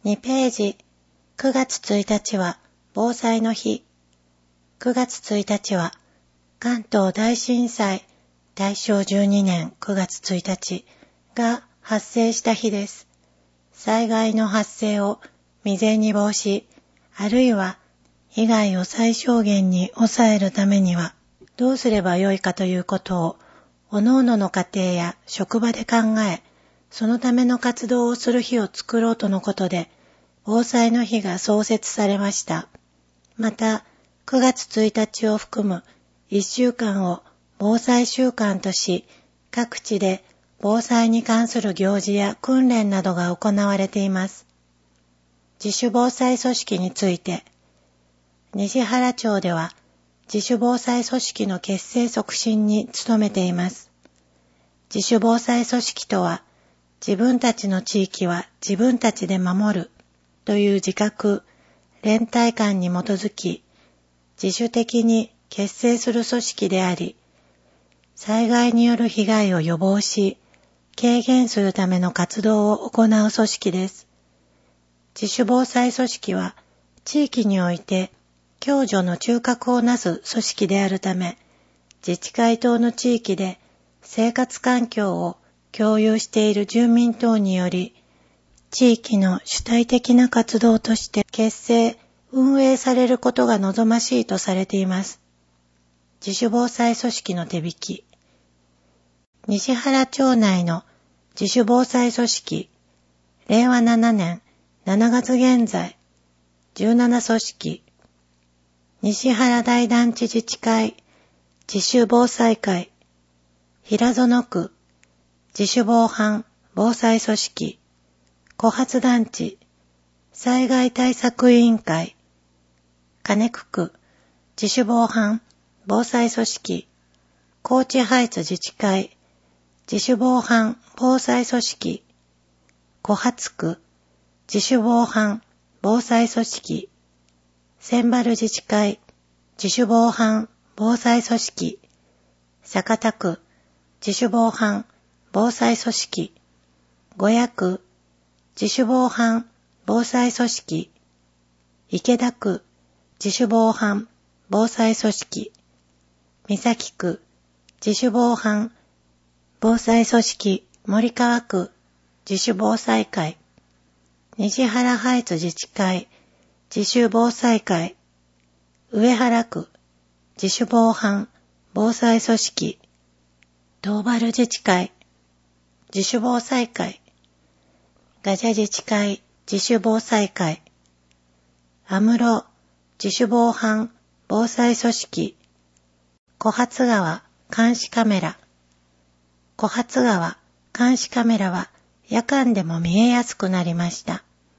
2ページ、9月1日は防災の日。9月1日は関東大震災大正12年9月1日が発生した日です。災害の発生を未然に防止、あるいは被害を最小限に抑えるためにはどうすればよいかということを、各々の家庭や職場で考え、そのための活動をする日を作ろうとのことで、防災の日が創設されました。また、9月1日を含む1週間を防災週間とし、各地で防災に関する行事や訓練などが行われています。自主防災組織について、西原町では自主防災組織の結成促進に努めています。自主防災組織とは、自分たちの地域は自分たちで守るという自覚、連帯感に基づき、自主的に結成する組織であり、災害による被害を予防し、軽減するための活動を行う組織です。自主防災組織は、地域において共助の中核をなす組織であるため、自治会等の地域で生活環境を共有している住民等により、地域の主体的な活動として結成、運営されることが望ましいとされています。自主防災組織の手引き。西原町内の自主防災組織、令和7年7月現在、17組織、西原大団地自治会、自主防災会、平園区、自主防犯防災組織、小発団地、災害対策委員会、金久区、自主防犯防災組織、高知ハイツ自治会、自主防犯防災組織、小発区、自主防犯防災組織、千原自治会、自主防犯防災組織、酒田区、自主防犯防災組織、小谷区、自主防犯防災組織、池田区、自主防犯防災組織、三崎区、自主防犯防災組織、森川区、自主防災会、西原ハイツ自治会、自主防災会、上原区、自主防犯防災組織、東原自治会、自主防災会、ガジャ自治会、自主防災会、安室自主防犯防災組織、小発川監視カメラ。小発川監視カメラは夜間でも見えやすくなりました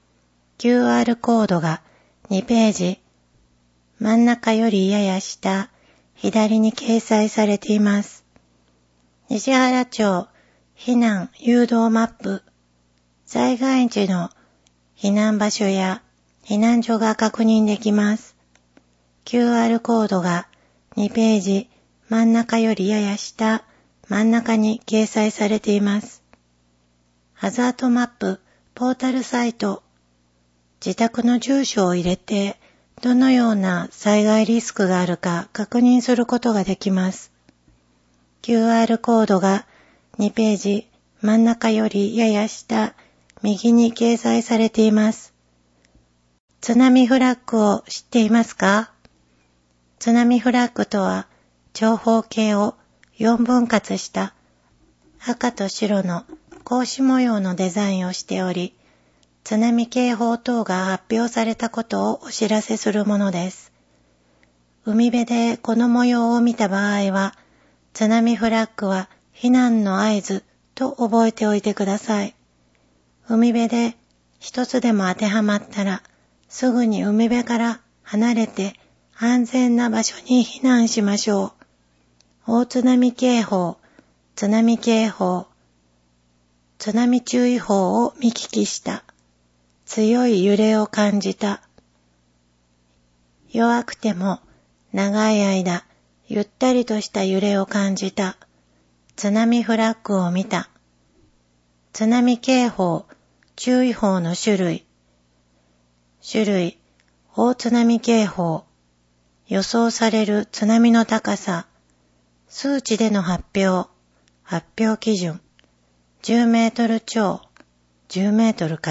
。QR コードが2ページ、真ん中よりやや下、左に掲載されています。西原町避難誘導マップ。災害時の避難場所や避難所が確認できます。QR コードが2ページ、真ん中よりやや下、真ん中に掲載されています。ハザードマップ、ポータルサイト。自宅の住所を入れて、どのような災害リスクがあるか確認することができます。QR コードが2ページ、真ん中よりやや下、右に掲載されています。津波フラッグを知っていますか？津波フラッグとは、長方形を4分割した赤と白の格子模様のデザインをしており、津波警報等が発表されたことをお知らせするものです。海辺でこの模様を見た場合は、津波フラッグは避難の合図と覚えておいてください。海辺で一つでも当てはまったら、すぐに海辺から離れて安全な場所に避難しましょう。大津波警報、津波警報、津波注意報を見聞きした。強い揺れを感じた。弱くても長い間ゆったりとした揺れを感じた。津波フラッグを見た。津波警報、注意報の種類。 種類、大津波警報、予想される津波の高さ、数値での発表基準、10メートル超、10メートルから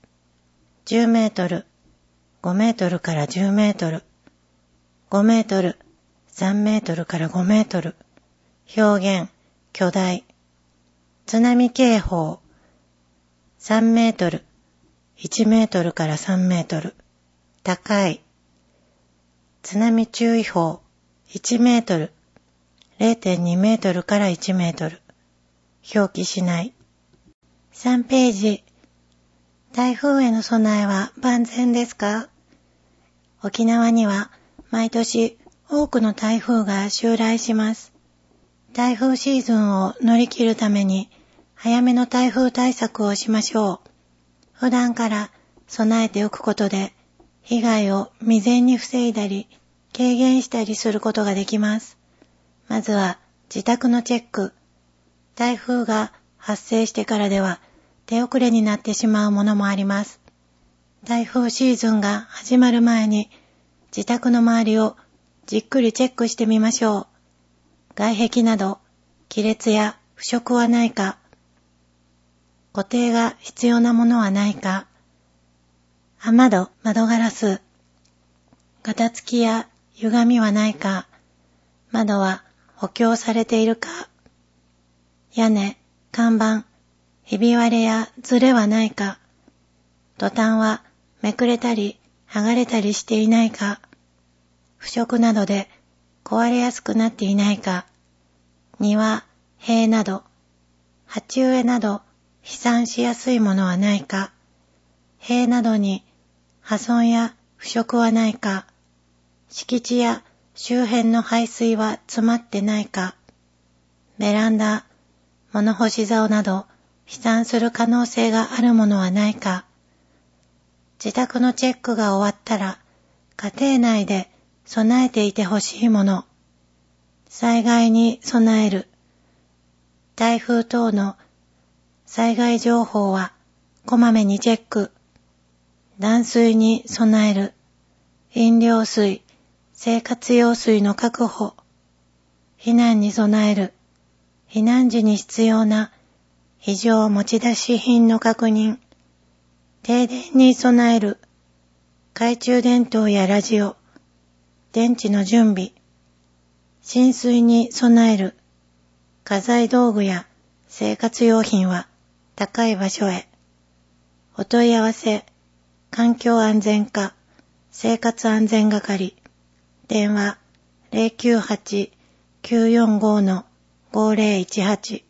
、10メートル、5メートルから10メートル、5メートル、3メートルから5メートル、表現、巨大、津波警報、3メートル、1メートルから3メートル、高い、津波注意報、1メートル、0.2 メートルから1メートル、表記しない。3ページ、台風への備えは万全ですか？沖縄には毎年多くの台風が襲来します。台風シーズンを乗り切るために早めの台風対策をしましょう。普段から備えておくことで被害を未然に防いだり軽減したりすることができます。まずは自宅のチェック。台風が発生してからでは手遅れになってしまうものもあります。台風シーズンが始まる前に自宅の周りをじっくりチェックしてみましょう。外壁など亀裂や腐食はないか、固定が必要なものはないか、雨戸、窓ガラス、ガタつきや歪みはないか、窓は補強されているか、屋根、看板、ひび割れやずれはないか、トタンはめくれたり剥がれたりしていないか、腐食などで壊れやすくなっていないか、庭、塀など、鉢植えなど飛散しやすいものはないか、塀などに破損や腐食はないか、敷地や周辺の排水は詰まってないか、ベランダ、物干し竿など飛散する可能性があるものはないか、自宅のチェックが終わったら家庭内で備えていてほしいもの、災害に備える、台風等の災害情報はこまめにチェック、断水に備える、飲料水、生活用水の確保、避難に備える、避難時に必要な非常持ち出し品の確認、停電に備える、懐中電灯やラジオ、電池の準備、浸水に備える、家財道具や生活用品は高い場所へ。お問い合わせ、環境安全課、生活安全係、電話 098-945-5018